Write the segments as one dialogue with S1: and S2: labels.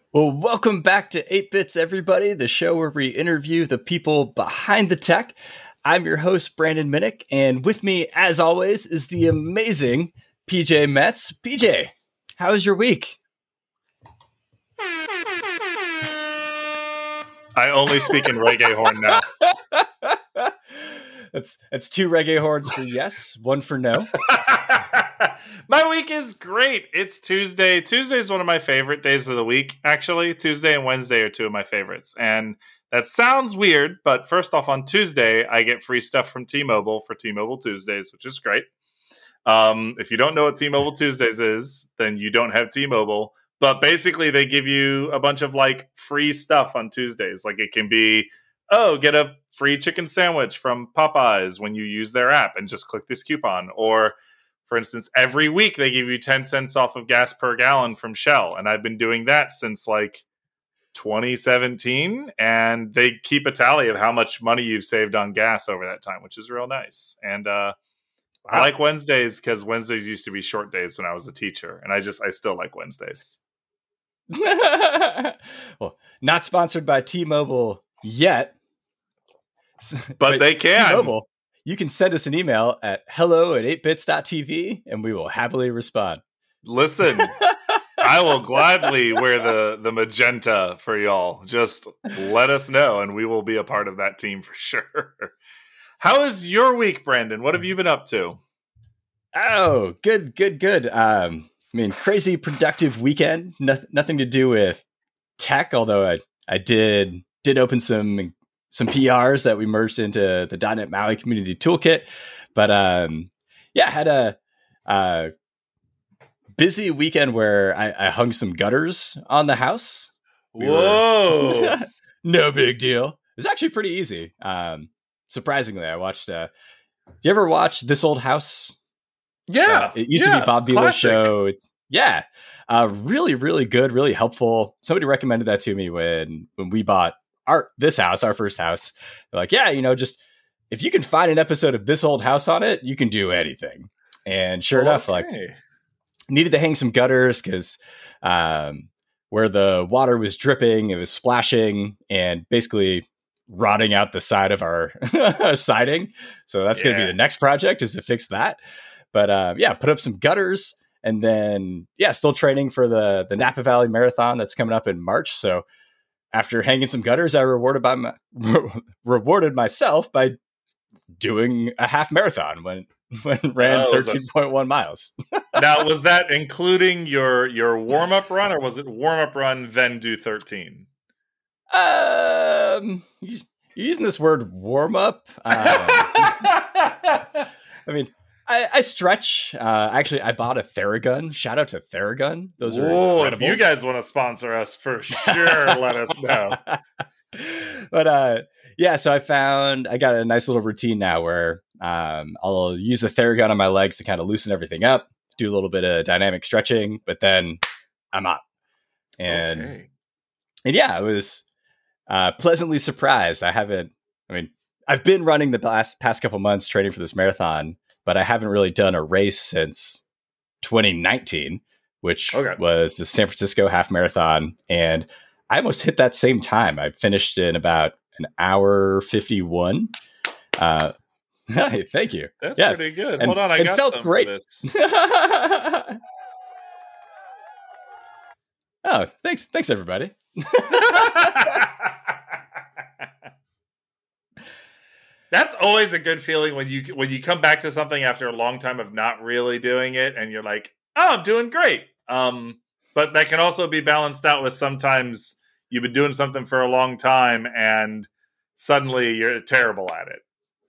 S1: Well, welcome back to 8 Bits, everybody, the show where we interview the people behind the tech. I'm your host, Brandon Minnick, and with me, as always, is the amazing PJ Metz. PJ, how was your week?
S2: I only speak in reggae horn now.
S1: That's two reggae horns for yes, one for no.
S2: My week is great. It's Tuesday. Tuesday is one of my favorite days of the week, actually. Tuesday and Wednesday are two of my favorites. And that sounds weird, but first off, on Tuesday, I get free stuff from T-Mobile for T-Mobile Tuesdays, which is great. If you don't know what T-Mobile Tuesdays is, then you don't have T-Mobile. But basically, they give you a bunch of like free stuff on Tuesdays. Like it can be, get a free chicken sandwich from Popeyes when you use their app and just click this coupon. Or, for instance, every week they give you 10 cents off of gas per gallon from Shell. And I've been doing that since like 2017. And they keep a tally of how much money you've saved on gas over that time, which is real nice. And I like Wednesdays because Wednesdays used to be short days when I was a teacher. And I still like Wednesdays.
S1: Well, not sponsored by T-Mobile yet.
S2: But they can.
S1: T-Mobile, you can send us an email at hello@8bits.tv and we will happily respond.
S2: Listen, I will gladly wear the magenta for y'all. Just let us know and we will be a part of that team for sure. How is your week, Brandon? What have you been up to?
S1: Oh, good. Crazy productive weekend. Nothing to do with tech, although I did open some PRs that we merged into the .NET MAUI Community Toolkit. But had a busy weekend where I hung some gutters on the house.
S2: Whoa!
S1: No big deal. It was actually pretty easy. Surprisingly, I watched. Do you ever watch This Old House?
S2: Yeah,
S1: it used to be Bob Vila's show. It's really, really good, really helpful. Somebody recommended that to me when we bought our first house. They're like, just if you can find an episode of This Old House on it, you can do anything. And sure enough, needed to hang some gutters because where the water was dripping, it was splashing and basically rotting out the side of our siding. So that's going to be the next project, is to fix that. But put up some gutters, and then still training for the Napa Valley Marathon that's coming up in March. So after hanging some gutters, I rewarded myself by doing a half marathon when ran 13.1 miles.
S2: Now, was that including your warm up run, or was it warm up run then do 13?
S1: You're using this word warm up. I stretch. Actually, I bought a Theragun. Shout out to Theragun. Those are incredible.
S2: If you guys want to sponsor us, for sure, let us know.
S1: But so I got a nice little routine now where I'll use the Theragun on my legs to kind of loosen everything up, do a little bit of dynamic stretching, but then I'm up. And I was pleasantly surprised. I've been running the past couple months training for this marathon, but I haven't really done a race since 2019, which was the San Francisco half marathon. And I almost hit that same time. I finished in about an hour 51. Hey, thank you.
S2: That's pretty good. Hold on, I got
S1: felt
S2: some
S1: great.
S2: For this.
S1: Oh, thanks everybody.
S2: That's always a good feeling when you come back to something after a long time of not really doing it, and you're like, "Oh, I'm doing great." But that can also be balanced out with sometimes you've been doing something for a long time, and suddenly you're terrible at it.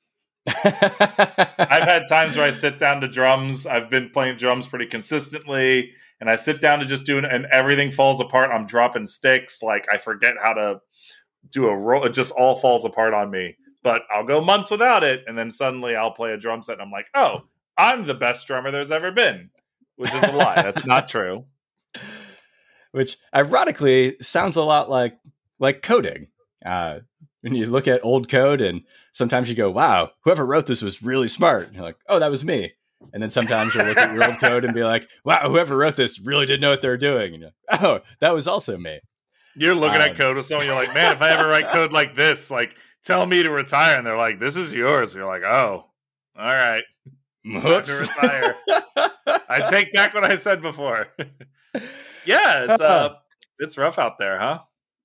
S2: I've had times where I sit down to drums. I've been playing drums pretty consistently, and I sit down to just do it, and everything falls apart. I'm dropping sticks. Like, I forget how to do a roll. It just all falls apart on me. But I'll go months without it, and then suddenly I'll play a drum set, and I'm like, oh, I'm the best drummer there's ever been. Which is a lie. That's not true.
S1: Which, ironically, sounds a lot like coding. When you look at old code, and sometimes you go, wow, whoever wrote this was really smart. And you're like, oh, that was me. And then sometimes you'll look at your old code and be like, wow, whoever wrote this really did know what they were doing. And you're like, oh, that was also me.
S2: You're looking at code with someone, you're like, man, if I ever write code like this, like, tell me to retire. And they're like, this is yours. You're like, oh, all right. Time to retire. I take back what I said before. Yeah, it's rough out there, huh?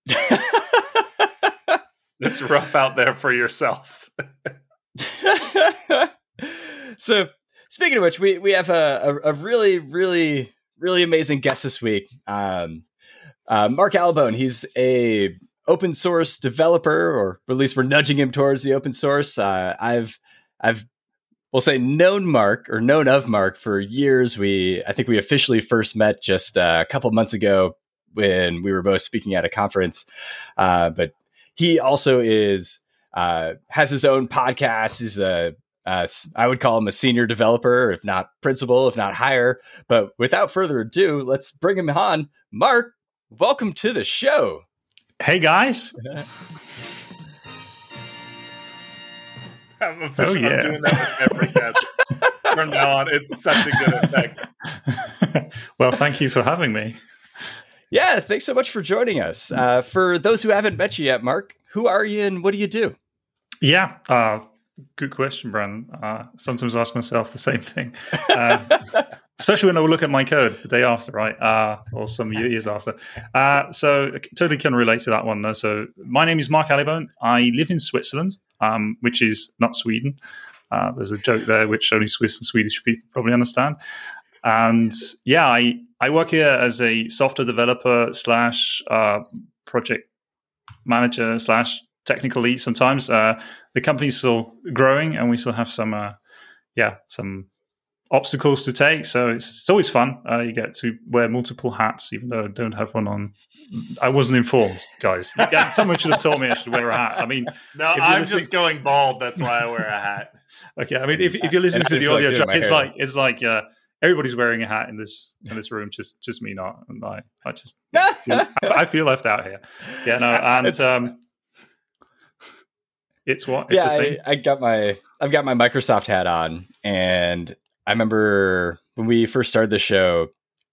S2: It's rough out there for yourself.
S1: So, speaking of which, we have a really, really, really amazing guest this week. Mark Allibone. He's a open source developer, or at least we're nudging him towards the open source. We'll say known of Mark for years. I think we officially first met just a couple months ago when we were both speaking at a conference. But he also has his own podcast. He's I would call him a senior developer, if not principal, if not higher. But without further ado, let's bring him on. Mark, welcome to the show.
S3: Hey, guys.
S2: I'm doing that with every guest. From now on, it's such a good effect.
S3: Well, thank you for having me.
S1: Yeah, thanks so much for joining us. For those who haven't met you yet, Mark, who are you and what do you do?
S3: Yeah, good question, Brandon. Sometimes I ask myself the same thing, especially when I look at my code the day after, right? Or some years after. So I totally can relate to that one. So my name is Mark Allibone. I live in Switzerland, which is not Sweden. There's a joke there which only Swiss and Swedish people probably understand. And yeah, I work here as a software developer / project manager / technical lead sometimes. The company's still growing and we still have some obstacles to take. So it's always fun. You get to wear multiple hats, even though I don't have one on. I wasn't informed, guys. Someone should have told me I should wear a hat. I mean,
S2: no, I'm just going bald. That's why I wear a hat.
S3: Okay, I mean, if you listen to the audio, it's like everybody's wearing a hat in this room, just me not, and I feel left out here. Yeah, no, and it's what? It's a thing.
S1: I've got my Microsoft hat on, and I remember when we first started the show.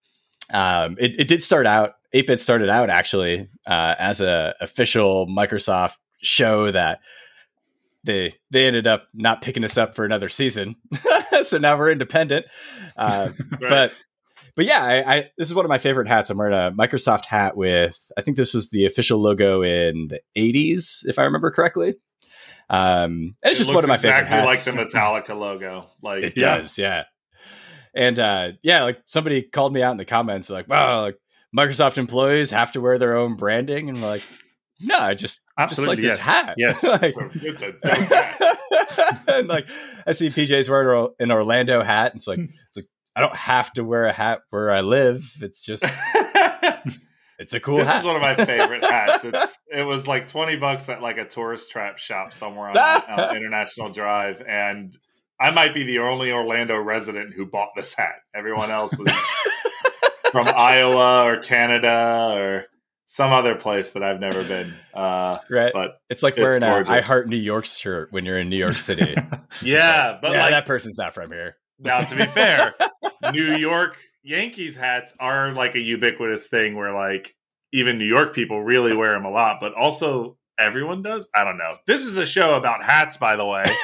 S1: It did start out. 8-Bit started out actually as a official Microsoft show that they ended up not picking us up for another season, so now we're independent. Right. But yeah, this is one of my favorite hats. I'm wearing a Microsoft hat with, I think this was the official logo in the 80s, if I remember correctly. And it's just one of my favorite hats.
S2: Exactly like the Metallica logo. Like
S1: it does, yeah. And like somebody called me out in the comments, like, "Wow, like Microsoft employees have to wear their own branding," and we're like, "No, I just like this hat."
S3: Yes,
S2: like, it's a dope hat.
S1: And like I see PJ's wearing an Orlando hat. It's like I don't have to wear a hat where I live. It's just it's a cool hat.
S2: This is one of my favorite hats. It was like $20 at like a tourist trap shop somewhere on International Drive, and I might be the only Orlando resident who bought this hat. Everyone else is from Iowa or Canada or some other place that I've never been.
S1: Right. But it's like wearing an I Heart New York shirt when you're in New York City.
S2: Yeah. But like,
S1: that person's not from here.
S2: Now, to be fair, New York Yankees hats are like a ubiquitous thing where like even New York people really wear them a lot, but also everyone does. I don't know. This is a show about hats, by the way.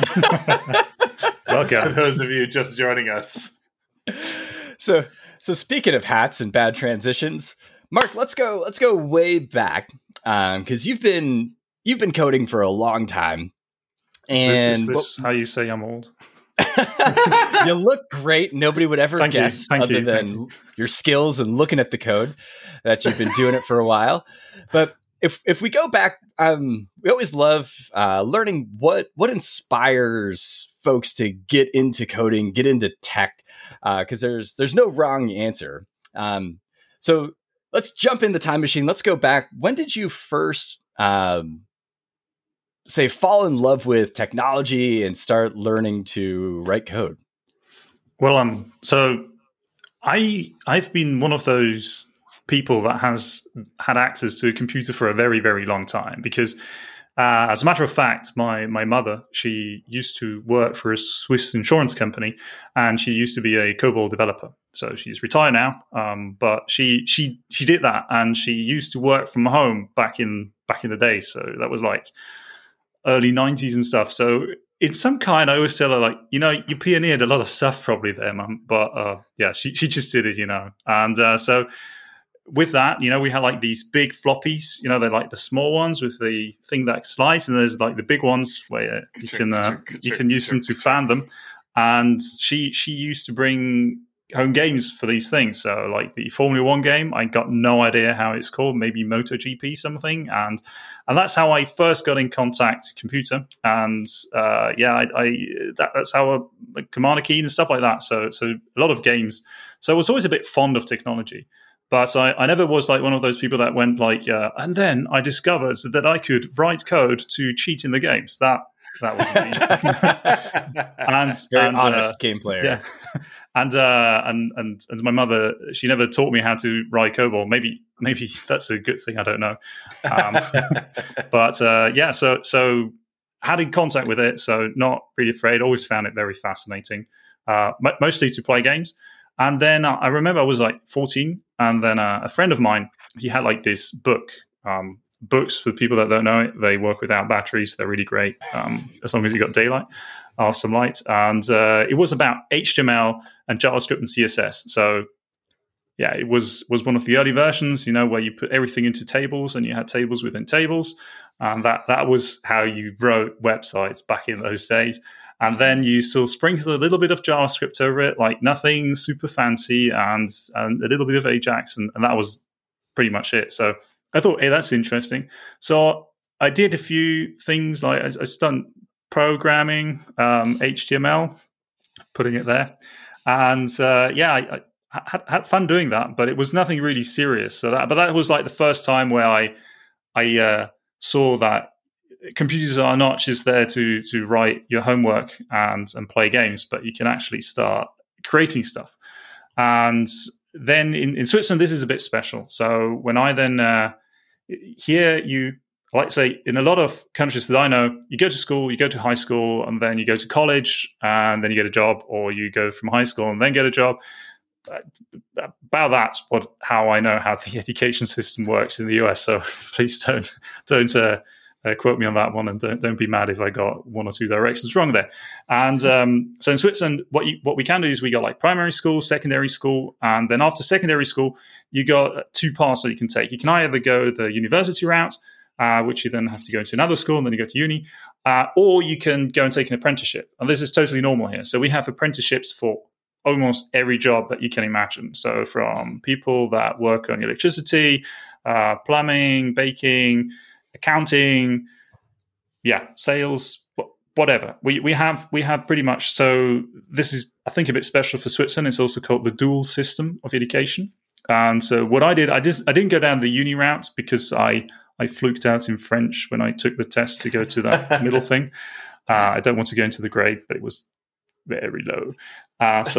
S2: Welcome, for those of you just joining us.
S1: So speaking of hats and bad transitions, Mark, let's go way back because you've been coding for a long time. And
S3: is this how you say I'm old?
S1: You look great. Nobody would ever guess other than your skills and looking at the code that you've been doing it for a while. But if we go back, we always love learning what inspires folks to get into coding, get into tech, because there's no wrong answer. So let's jump in the time machine. Let's go back. When did you first fall in love with technology and start learning to write code?
S3: Well, so I've been one of those people that has had access to a computer for a very, very long time because as a matter of fact, my mother, she used to work for a Swiss insurance company and she used to be a COBOL developer. So she's retired now, but she did that, and she used to work from home back in the day. So that was like early 90s and stuff. So in some kind, I always tell her, like, you pioneered a lot of stuff probably there, Mum. But yeah, she just did it, And so with that, we had like these big floppies, they're like the small ones with the thing that slides, and there's like the big ones where you can use them to fan them. And she used to bring home games for these things. So like the Formula One game, I got no idea how it's called, maybe MotoGP something. And that's how I first got in contact computer. And that's how Commander Keen and stuff like that. So a lot of games. So I was always a bit fond of technology. But I never was like one of those people that went like, and then I discovered that I could write code to cheat in the games. That was me.
S1: Very honest game player.
S3: Yeah. And my mother, she never taught me how to write COBOL. Maybe that's a good thing. I don't know. But so had in contact with it. So not really afraid. Always found it very fascinating. Mostly to play games. And then I remember I was like 14, and then a friend of mine, he had like this book. Books, for people that don't know it, they work without batteries. They're really great, as long as you got daylight or some light. And it was about HTML and JavaScript and CSS. So yeah, it was one of the early versions, where you put everything into tables, and you had tables within tables. And that was how you wrote websites back in those days. And then you still sprinkle a little bit of JavaScript over it, like nothing super fancy, and a little bit of Ajax, and that was pretty much it. So I thought, hey, that's interesting. So I did a few things, like I studied programming, HTML, putting it there. And I had fun doing that, but it was nothing really serious. But that was like the first time where I saw that computers are not just there to write your homework and play games, but you can actually start creating stuff. And then in Switzerland, this is a bit special. So when I then here, like say, in a lot of countries that I know, you go to school, you go to high school, and then you go to college, and then you get a job, or you go from high school and then get a job. About that's how I know how the education system works in the US. So please don't quote me on that one, and don't be mad if I got one or two directions wrong there. And so in Switzerland, what we can do is we got like primary school, secondary school, and then after secondary school, you got two paths that you can take. You can either go the university route, which you then have to go to another school, and then you go to uni, or you can go and take an apprenticeship. And this is totally normal here. So we have apprenticeships for almost every job that you can imagine. So from people that work on electricity, plumbing, baking, accounting, sales, whatever. We have pretty much. So this is, I think, a bit special for Switzerland. It's also called the dual system of education. And so what I did, I didn't go down the uni route because I fluked out in French when I took the test to go to that middle thing. I don't want to go into the grade, but it was very low. But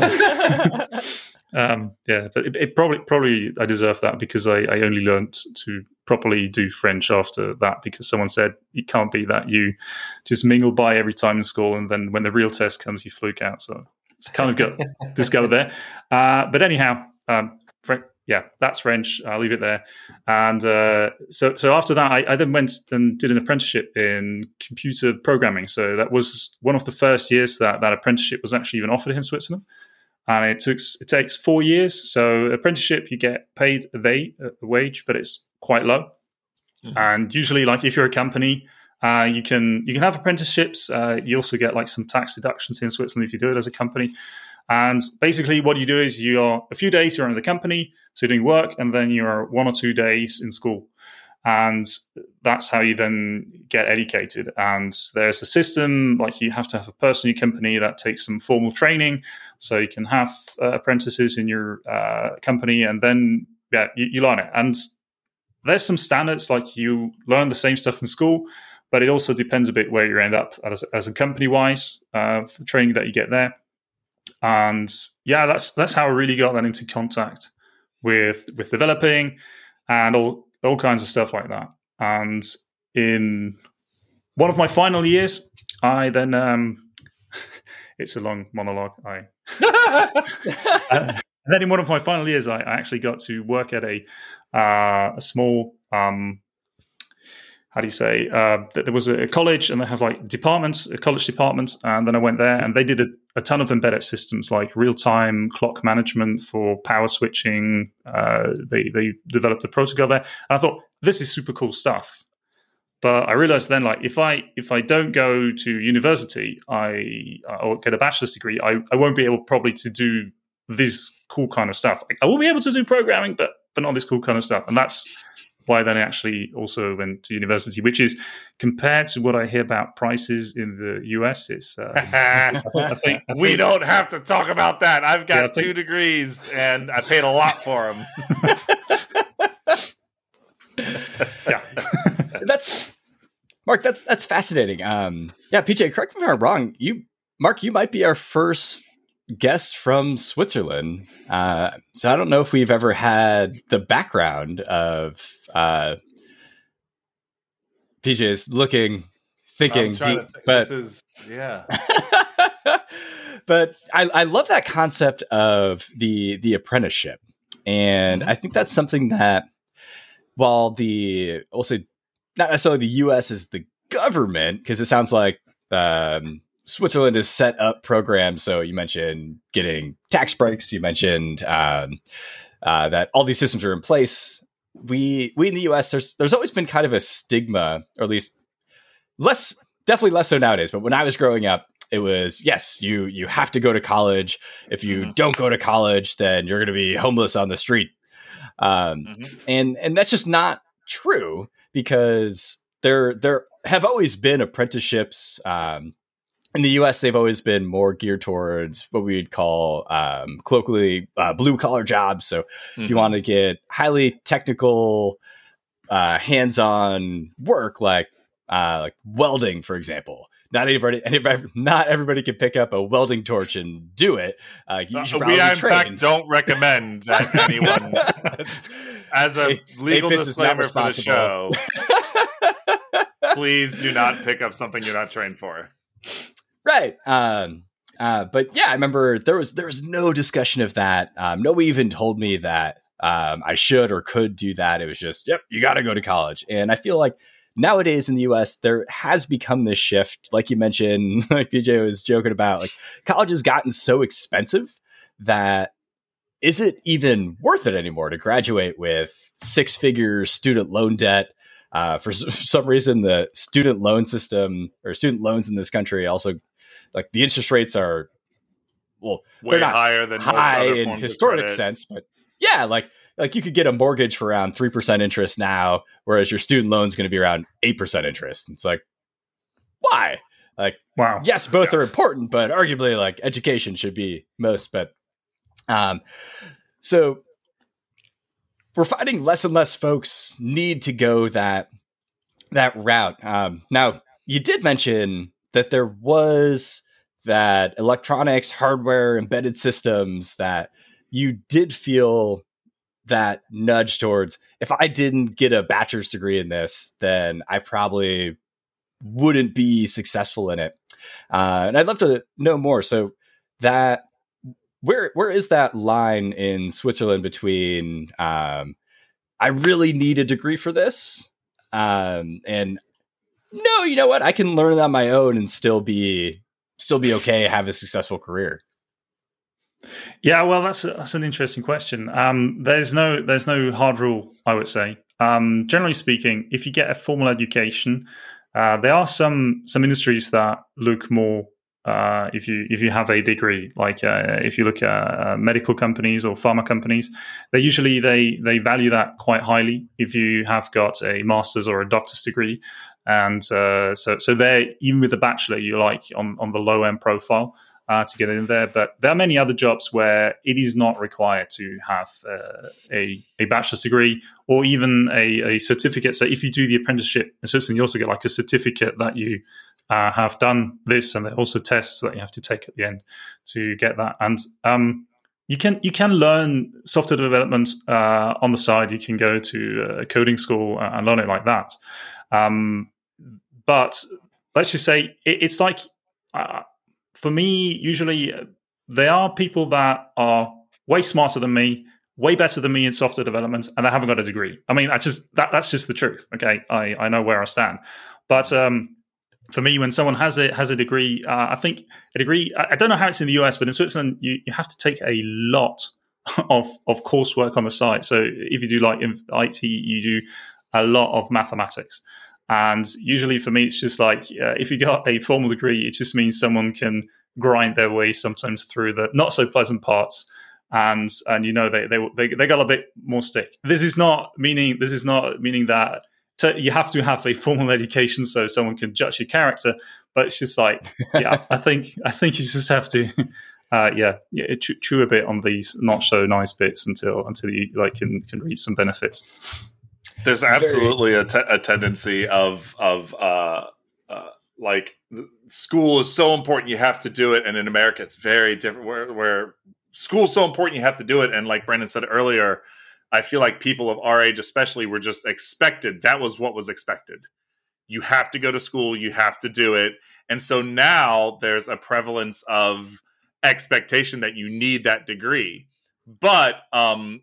S3: it probably I deserve that because I only learned to properly do French after that, because someone said it can't be that you just mingle by every time in school, and then when the real test comes, you fluke out. So it's kind of got discovered there. But anyhow, that's French. I'll leave it there. And so after that, I then went and did an apprenticeship in computer programming. So that was one of the first years that apprenticeship was actually even offered in Switzerland. And it takes 4 years. So apprenticeship, you get paid a wage, but it's quite low. Mm-hmm. And usually, like if you're a company, you can have apprenticeships. You also get like some tax deductions in Switzerland if you do it as a company. And basically what you do is you're a few days you're in the company, so you're doing work, and then you're 1 or 2 days in school. And that's how you then get educated. And there's a system, like you have to have a person in your company that takes some formal training. So you can have apprentices in your company, and then you learn it. And there's some standards, like you learn the same stuff in school, but it also depends a bit where you end up as a company-wise, the training that you get there. And that's how I really got that into contact with developing and all kinds of stuff like that. And in one of my final years, I then it's a long monologue. then in one of my final years, I actually got to work at a small, how do you say, there was a college and they have like departments, a college department. And then I went there and they did a ton of embedded systems like real-time clock management for power switching. They developed the protocol there. And I thought, this is super cool stuff. But I realized then, like, if I don't go to university, or get a bachelor's degree, I won't be able probably to do this cool kind of stuff. Like, I will be able to do programming, but not this cool kind of stuff. And that's why then I actually also went to university, which is, compared to what I hear about prices in the US, I think
S2: we don't have to talk about that. I've got 2 degrees and I paid a lot for them.
S3: Yeah.
S1: That's fascinating. PJ, correct me if I'm wrong. Mark, you might be our first guest from Switzerland. So I don't know if we've ever had the background of PJ's thinking deep, but but I love that concept of the apprenticeship, and I think that's something that, while I'll say not necessarily the U.S. is the government, because it sounds like Switzerland has set up programs. So you mentioned getting tax breaks. You mentioned that all these systems are in place. We in the U.S. there's always been kind of a stigma, or at least definitely less so nowadays. But when I was growing up, it was, yes, you have to go to college. If you don't go to college, then you're going to be homeless on the street. And that's just not true, because there have always been apprenticeships. In the US, they've always been more geared towards what we'd call colloquially blue collar jobs. So if you want to get highly technical, hands-on work, like welding, for example, not everybody can pick up a welding torch and do it. You should
S2: we, in fact, don't recommend that anyone, as a legal disclaimer for the show, please do not pick up something you're not trained for.
S1: Right. But yeah, I remember there was no discussion of that. Nobody even told me that I should or could do that. It was just, yep, you got to go to college. And I feel like nowadays in the US, there has become this shift, like you mentioned, like PJ was joking about, like college has gotten so expensive that is it even worth it anymore to graduate with 6-figure student loan debt? For some reason, the student loan system, or student loans in this country, also, like, the interest rates are, well,
S2: way higher than
S1: high
S2: most other
S1: in
S2: forms
S1: historic
S2: of credit.
S1: sense, but yeah, like you could get a mortgage for around 3% interest now, whereas your student loan is going to be around 8% interest. It's like, why? Like,
S3: wow.
S1: Yes, both are important, but arguably, like, education should be most. But so we're finding less and less folks need to go that route. Now, you did mention that there was that electronics, hardware, embedded systems that you did feel that nudge towards, if I didn't get a bachelor's degree in this, then I probably wouldn't be successful in it. And I'd love to know more. So that, where is that line in Switzerland between I really need a degree for this, and no, you know what, I can learn it on my own and still be okay, have a successful career?
S3: Yeah, well, that's an interesting question. There's no hard rule, I would say. Generally speaking, if you get a formal education, there are some industries that look more. If you have a degree, like if you look at medical companies or pharma companies, they value that quite highly if you have got a master's or a doctor's degree, and so there, even with a bachelor, you're like on the low end profile to get in there. But there are many other jobs where it is not required to have a bachelor's degree or even a certificate. So if you do the apprenticeship in Switzerland, you also get like a certificate that you have done this, and there are also tests that you have to take at the end to get that. And you can learn software development on the side. You can go to a coding school and learn it like that. But let's just say it's like, for me, usually there are people that are way smarter than me, way better than me in software development, and they haven't got a degree. I mean, that's just the truth. Okay, I know where I stand. But for me, when someone has a degree, I think a degree. I don't know how it's in the US, but in Switzerland, you have to take a lot of coursework on the side. So if you do like in IT, you do a lot of mathematics. And usually for me, it's just like if you got a formal degree, it just means someone can grind their way sometimes through the not so pleasant parts, and you know they got a bit more stick. This is not meaning that you have to have a formal education so someone can judge your character. But it's just like, yeah, I think you just have to chew a bit on these not so nice bits until you like can reap some benefits.
S2: There's absolutely a tendency of like school is so important you have to do it, and in America it's very different. Where school is so important you have to do it, and like Brandon said earlier, I feel like people of our age, especially, were just expected. That was what was expected. You have to go to school, you have to do it, and so now there's a prevalence of expectation that you need that degree. But in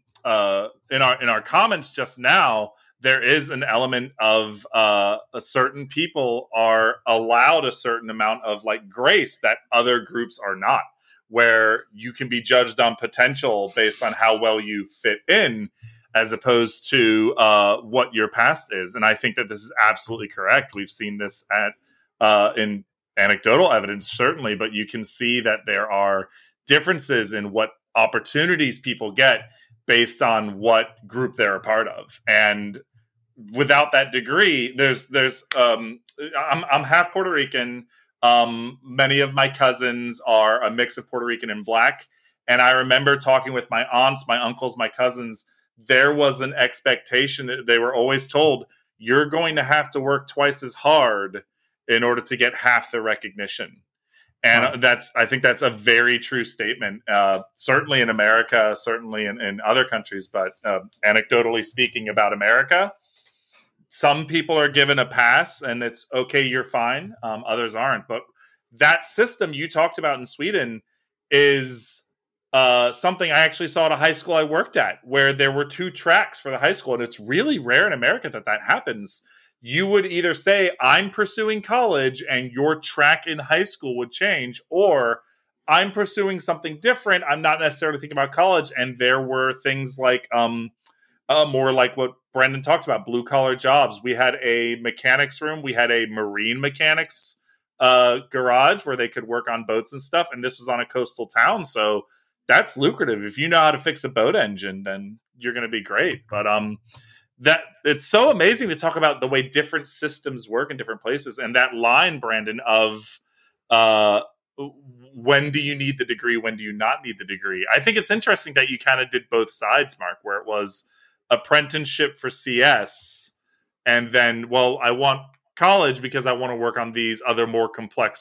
S2: our comments just now, there is an element of a certain people are allowed a certain amount of like grace that other groups are not, where you can be judged on potential based on how well you fit in, as opposed to what your past is. And I think that this is absolutely correct. We've seen this in anecdotal evidence, certainly, but you can see that there are differences in what opportunities people get based on what group they're a part of. And without that degree, I'm half Puerto Rican. Many of my cousins are a mix of Puerto Rican and Black. And I remember talking with my aunts, my uncles, my cousins. There was an expectation. They were always told, you're going to have to work twice as hard in order to get half the recognition. And I think that's a very true statement, certainly in America, certainly in other countries. But anecdotally speaking about America, some people are given a pass and it's okay, you're fine. Others aren't. But that system you talked about in Sweden is something I actually saw at a high school I worked at, where there were 2 tracks for the high school. And it's really rare in America that happens. You would either say, I'm pursuing college, and your track in high school would change, or I'm pursuing something different. I'm not necessarily thinking about college. And there were things like more like what Brandon talked about, blue collar jobs. We had a mechanics room. We had a marine mechanics garage where they could work on boats and stuff. And this was on a coastal town. So that's lucrative. If you know how to fix a boat engine, then you're going to be great. But that it's so amazing to talk about the way different systems work in different places. And that line, Brandon, of when do you need the degree? When do you not need the degree? I think it's interesting that you kind of did both sides, Mark, where it was apprenticeship for CS. And then, well, I want college because I want to work on these other more complex,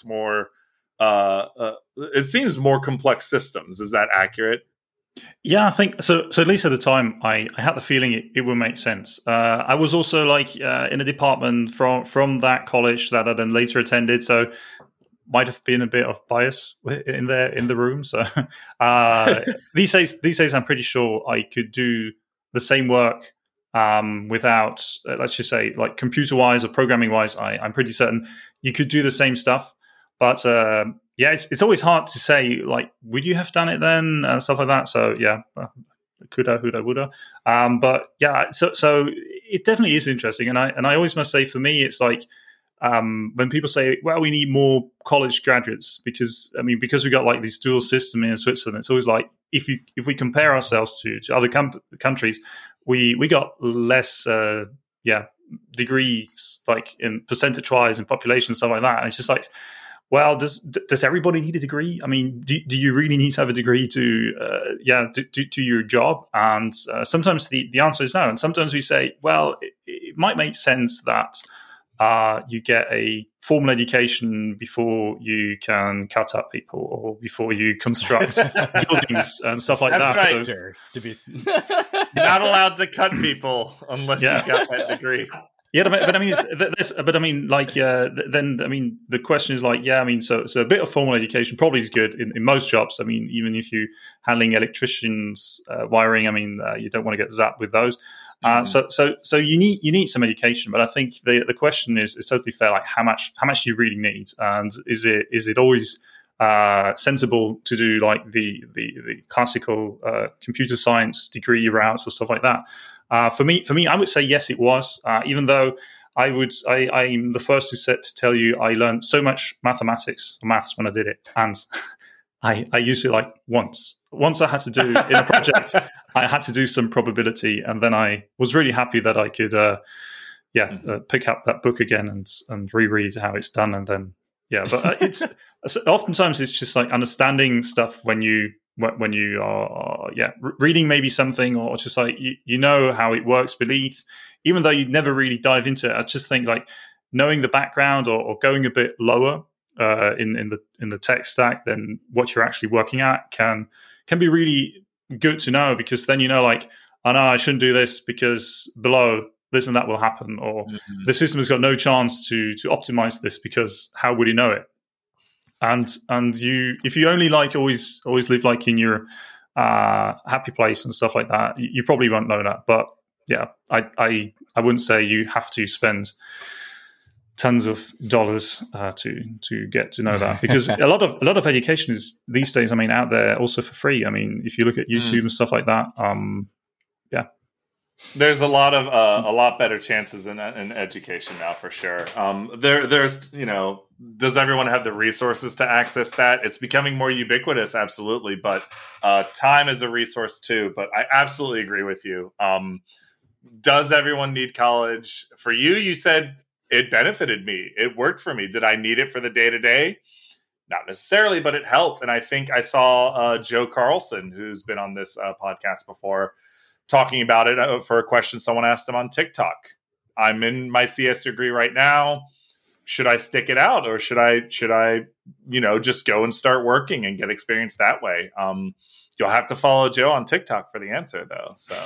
S2: it seems more complex systems. Is that accurate?
S3: Yeah, I think so. So at least at the time, I had the feeling it would make sense. I was also like in a department from that college that I then later attended, so might have been a bit of bias in the room. So these days, I'm pretty sure I could do the same work without, let's just say, like computer-wise or programming-wise. I'm pretty certain you could do the same stuff, but yeah, it's always hard to say, like, would you have done it then and stuff like that. So yeah, coulda, woulda. But yeah, so it definitely is interesting, and I always must say, for me, it's like when people say, well, we need more college graduates because we got like this dual system in Switzerland. It's always like if we compare ourselves to other countries, we got less degrees, like in percentage-wise and population and stuff like that. And it's just like, well, does everybody need a degree? I mean, do you really need to have a degree to your job? And sometimes the answer is no. And sometimes we say, well, it might make sense that you get a formal education before you can cut up people or before you construct buildings and stuff like that.
S2: Right.
S3: So,
S1: to be
S2: you're not allowed to cut people unless you got that degree.
S3: but I mean, then I mean, the question is like, yeah, I mean, so a bit of formal education probably is good in most jobs. I mean, even if you're handling electricians, wiring, I mean, you don't want to get zapped with those. So you need some education, but I think the question is totally fair. Like, how much do you really need, and is it always sensible to do like the classical computer science degree routes or stuff like that? For me, I would say yes, it was. Even though I'm the first to tell you I learned so much maths when I did it, and I used it like once. Once I had to do in a project, I had to do some probability, and then I was really happy that I could, pick up that book again and reread how it's done, and then But it's oftentimes it's just like understanding stuff when you are reading maybe something, or just like you know how it works beneath, even though you'd never really dive into it. I just think like knowing the background or going a bit lower in the tech stack than what you're actually working at can be really good to know, because then you know, like, oh no, I shouldn't do this because below this and that will happen, or the system has got no chance to optimize this, because how would you know it? And you, if you only like always live like in your happy place and stuff like that, you probably won't know that. But yeah, I wouldn't say you have to spend tons of dollars to get to know that, because a lot of education is these days, I mean, out there also for free. I mean, if you look at YouTube and stuff like that,
S2: there's a lot better chances in education now, for sure. There's does everyone have the resources to access that? It's becoming more ubiquitous, absolutely, but time is a resource too. But I absolutely agree with you. Does everyone need college? For you said it benefited me. It worked for me. Did I need it for the day-to-day? Not necessarily, but it helped. And I think I saw Joe Carlson, who's been on this podcast before, talking about it for a question someone asked him on TikTok. I'm in my CS degree right now. Should I stick it out, or should I just go and start working and get experience that way? You'll have to follow Joe on TikTok for the answer, though. So,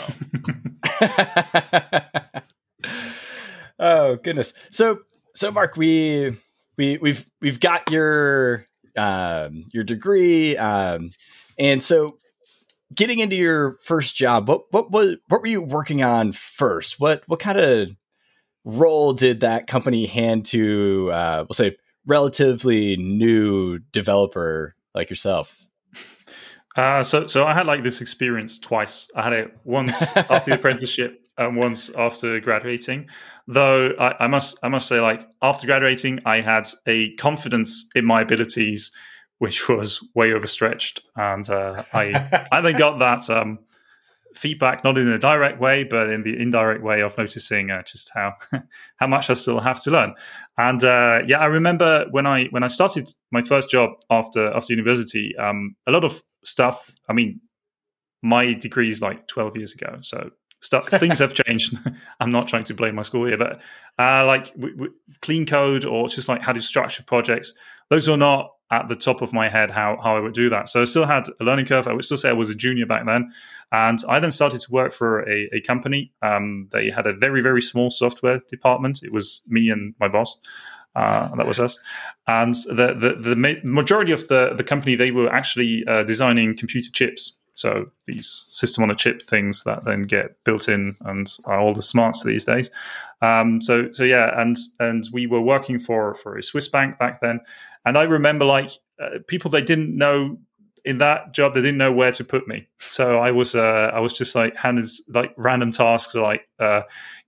S1: oh goodness. So Mark, we've got your degree, and so getting into your first job, what were you working on first? What kind of role did that company hand to, we'll say, relatively new developer like yourself?
S3: So I had like this experience twice. I had it once after the apprenticeship and once after graduating. Though I must say, like, after graduating, I had a confidence in my abilities which was way overstretched, and I then got that feedback, not in a direct way, but in the indirect way of noticing just how much I still have to learn. And I remember when I started my first job after university, a lot of stuff. I mean, my degree is like 12 years ago, so things have changed. I'm not trying to blame my school here, but like clean code or just like how to structure projects, those are not at the top of my head how I would do that. So I still had a learning curve. I would still say I was a junior back then. And I then started to work for a company. They had a very, very small software department. It was me and my boss. That was us. And the majority of the company, they were actually designing computer chips. So these system on a chip things that then get built in and are all the smarts these days. And we were working for a Swiss bank back then. And I remember people they didn't know in that job, they didn't know where to put me. So I was just like handed like random tasks, like they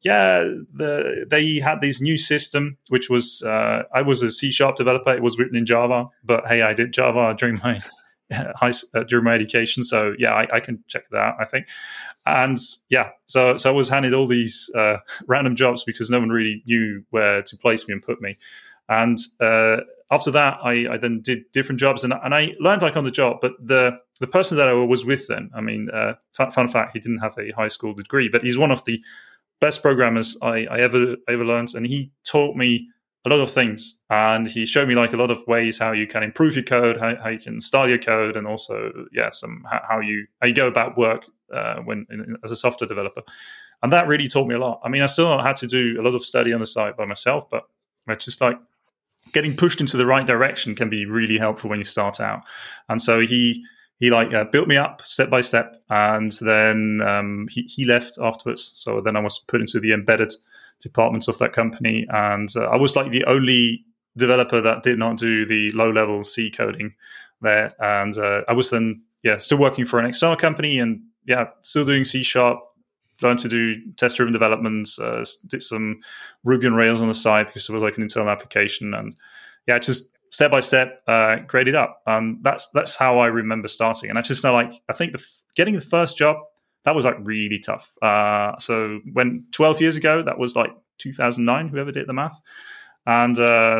S3: had this new system which was I was a C# developer. It was written in Java, but hey, I did Java during my during my education, so I can check that out, I think. And so I was handed all these random jobs because no one really knew where to place me and put me. And after that, I then did different jobs, and I learned like on the job. But the person that I was with then, I mean, fun fact, he didn't have a high school degree, but he's one of the best programmers I ever learned, and he taught me a lot of things, and he showed me like a lot of ways how you can improve your code, how you can style your code, and also how you go about work as a software developer. And that really taught me a lot. I mean, I still had to do a lot of study on the side by myself, but it's just like getting pushed into the right direction can be really helpful when you start out. And so he built me up step by step, and then he left afterwards. So then I was put into the embedded department of that company, and I was like the only developer that did not do the low-level C coding there. And I was then still working for an external company, and still doing C#. Learned to do test-driven developments, did some Ruby on Rails on the side because it was like an internal application, and just step by step graded up. And that's how I remember starting. And I just know, like, I think getting the first job, that was like really tough. So when 12 years ago, that was like 2009, whoever did the math. And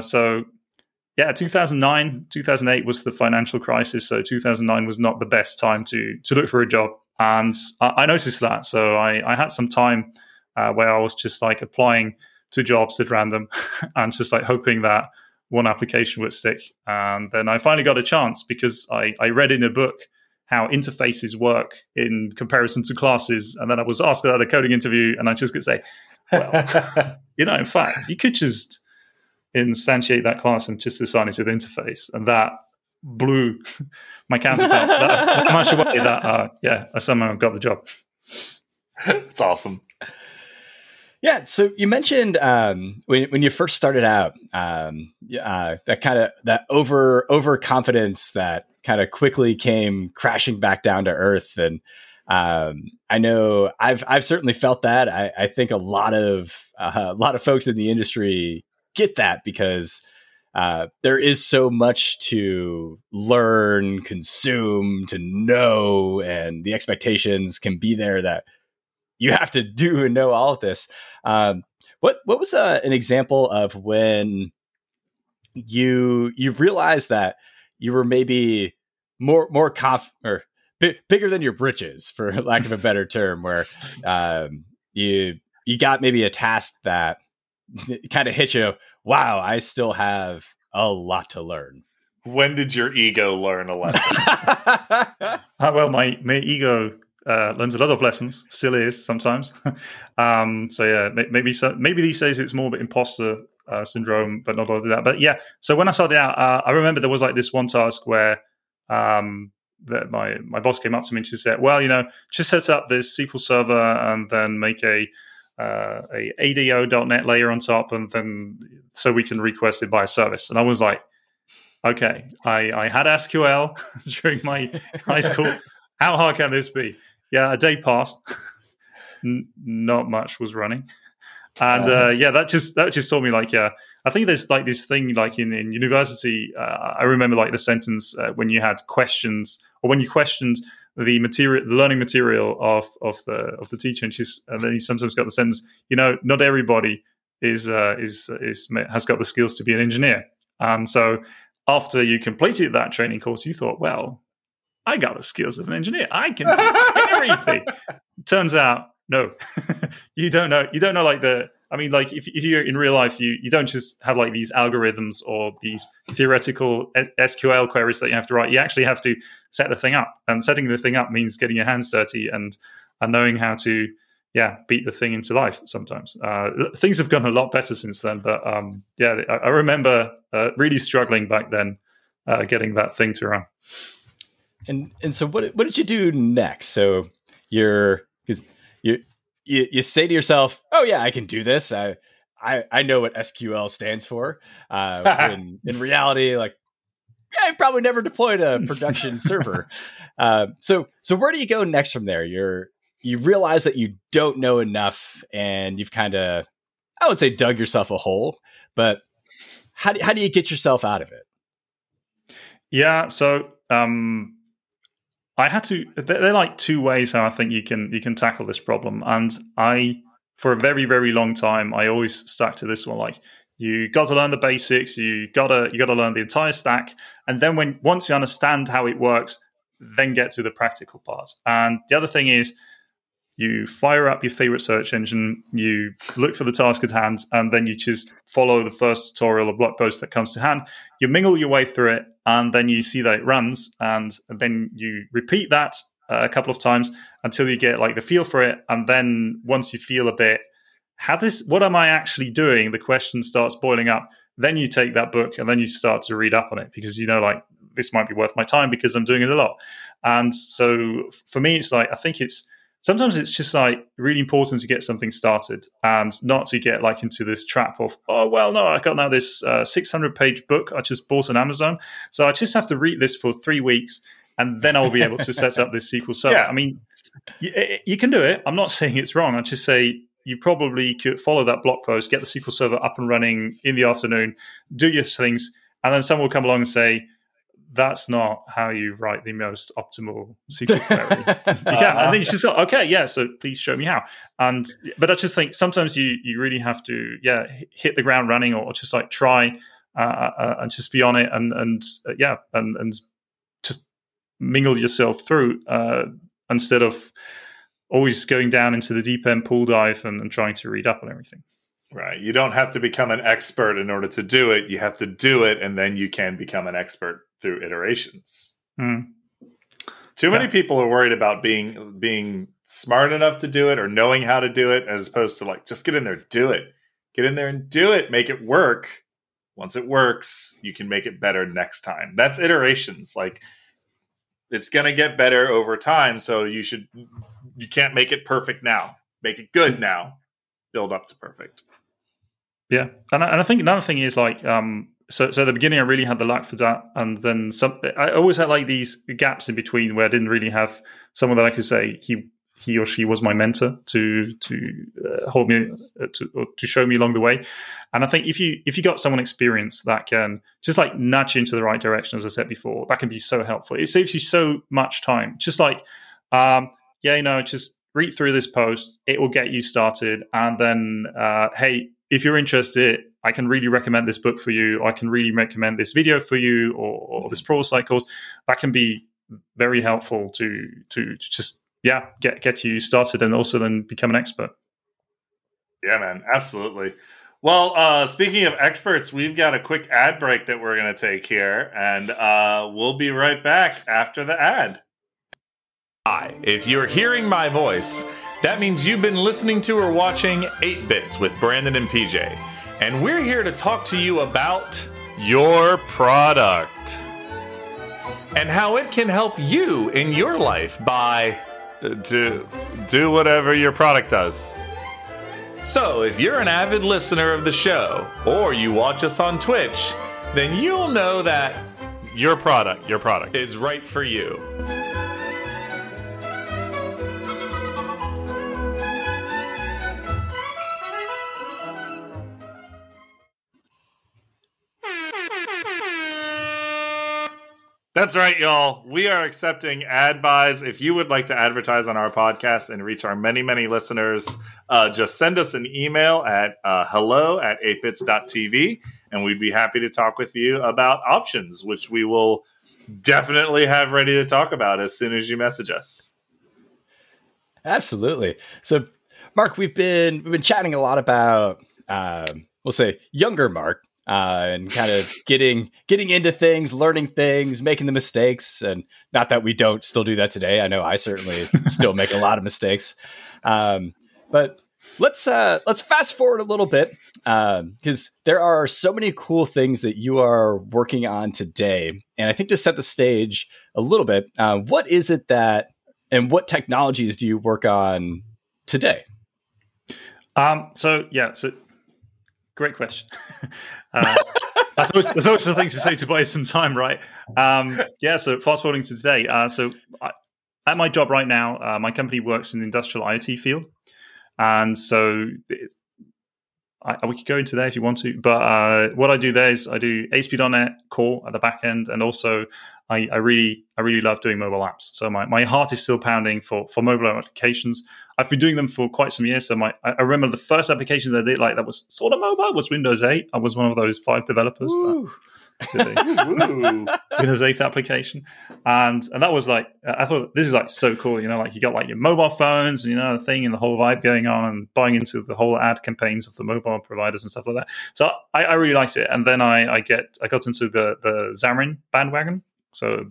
S3: 2009, 2008 was the financial crisis. So 2009 was not the best time to look for a job. And I noticed that. So I had some time where I was just like applying to jobs at random and just like hoping that one application would stick. And then I finally got a chance because I read in a book how interfaces work in comparison to classes. And then I was asked at a coding interview, and I just could say, well, in fact, you could just instantiate that class and just assign it to the interface. And that blew my counterpart that much away that I somehow got the job.
S2: It's awesome.
S1: Yeah, so you mentioned when you first started out, that kind of that overconfidence that kind of quickly came crashing back down to earth, and I know I've certainly felt that. I think a lot of folks in the industry get that because there is so much to learn, consume, to know, and the expectations can be there that you have to do and know all of this. What was an example of when you realized that you were maybe more bigger than your britches, for lack of a better term, where you got maybe a task that kind of hit you? Wow, I still have a lot to learn.
S2: When did your ego learn a lesson?
S3: Well, my ego learns a lot of lessons, still is sometimes. Maybe these days it's more imposter syndrome, but not all of that. But so when I started out, I remember there was like this one task where that my boss came up to me and she said, well, just set up this SQL server and then make a ADO.NET layer on top, and then so we can request it by a service. And I was like, okay, I had SQL during my high school. How hard can this be? Yeah, a day passed. Not much was running. And that just told me, like, I think there's like this thing, like in university, I remember like the sentence when you had questions, or when you questioned the learning material of the teacher, and then he sometimes got the sentence, not everybody has got the skills to be an engineer. And so after you completed that training course, you thought, well, I got the skills of an engineer. I can do everything. Turns out, no, you don't know. You don't know if you're in real life, you don't just have like these algorithms or these theoretical SQL queries that you have to write. You actually have to set the thing up. And setting the thing up means getting your hands dirty and knowing how to, beat the thing into life sometimes. Things have gone a lot better since then. But I remember really struggling back then getting that thing to run.
S1: And so what did you do next? So you say to yourself, oh yeah, I can do this. I know what SQL stands for. In reality, like, I probably never deployed a production server. So where do you go next from there? You realize that you don't know enough, and you've kind of, I would say, dug yourself a hole. But how do you get yourself out of it?
S3: Yeah. So I had to. There are like two ways how I think you can tackle this problem, and for a very, very long time, I always stuck to this one. Like, you got to learn the basics, you got to learn the entire stack, and then once you understand how it works, then get to the practical part. And the other thing is, you fire up your favorite search engine, you look for the task at hand, and then you just follow the first tutorial or blog post that comes to hand. You mingle your way through it, and then you see that it runs, and then you repeat that a couple of times until you get like the feel for it. And then once you feel a bit, what am I actually doing? The question starts boiling up. Then you take that book and then you start to read up on it because, like, this might be worth my time because I'm doing it a lot. And so for me, it's like, I think sometimes it's just like really important to get something started and not to get like into this trap of, oh, well, no, I got now this 600-page book I just bought on Amazon. So I just have to read this for 3 weeks and then I'll be able to set up this SQL server.
S2: Yeah.
S3: I mean, you can do it. I'm not saying it's wrong. I just say you probably could follow that blog post, get the SQL Server up and running in the afternoon, do your things, and then someone will come along and say, that's not how you write the most optimal SQL query. And then you just go, okay, yeah, so please show me how. But I just think sometimes you really have to, hit the ground running or just like try and just be on it and just mingle yourself through instead of always going down into the deep end pool dive and trying to read up on everything.
S2: Right. You don't have to become an expert in order to do it. You have to do it, and then you can become an expert through iterations. Too many people are worried about being smart enough to do it or knowing how to do it, as opposed to like, just get in there, do it. Get in there and do it. Make it work. Once it works, you can make it better next time. That's iterations. Like, it's going to get better over time. So you can't make it perfect now. Make it good now. Build up to perfect.
S3: Yeah. And I think another thing is like, so at the beginning I really had the luck for that. And then I always had like these gaps in between where I didn't really have someone that I could say he or she was my mentor to hold me, to show me along the way. And I think if you got someone experienced that can just like nudge you into the right direction, as I said before, that can be so helpful. It saves you so much time. Just like, just read through this post. It will get you started. And then, hey, if you're interested, I can really recommend this book for you. I can really recommend this video for you or this ProSite course. That can be very helpful to just, get you started and also then become an expert.
S2: Yeah, man, absolutely. Well, speaking of experts, we've got a quick ad break that we're going to take here, and we'll be right back after the ad. Hi, if you're hearing my voice, that means you've been listening to or watching 8 Bits with Brandon and PJ, and we're here to talk to you about your product and how it can help you in your life by do whatever your product does. So if you're an avid listener of the show or you watch us on Twitch, then you'll know that your product is right for you. That's right, y'all. We are accepting ad buys. If you would like to advertise on our podcast and reach our many, many listeners, just send us an email at hello@8bits.tv, and we'd be happy to talk with you about options, which we will definitely have ready to talk about as soon as you message us.
S1: Absolutely. So, Mark, we've been chatting a lot about, we'll say, younger Mark. And kind of getting into things, learning things, making the mistakes. And not that we don't still do that today. I know I certainly still make a lot of mistakes. But let's fast forward a little bit because there are so many cool things that you are working on today. And I think to set the stage a little bit, what is it and what technologies do you work on today?
S3: So great question. That's always the thing to say to buy some time, right? So fast forwarding to today. At my job right now, my company works in the industrial IoT field. And so we could go into there if you want to. But what I do there is I do ASP.NET Core at the back end. And also I really love doing mobile apps. So my heart is still pounding for mobile applications. I've been doing them for quite some years. So I remember the first application that I did that was sort of mobile was Windows 8. I was one of those 5 developers that did a Windows 8 application. And that was I thought this is so cool. You got your mobile phones, the thing and the whole vibe going on and buying into the whole ad campaigns of the mobile providers and stuff like that. So I really liked it. And then I got into the Xamarin bandwagon. So about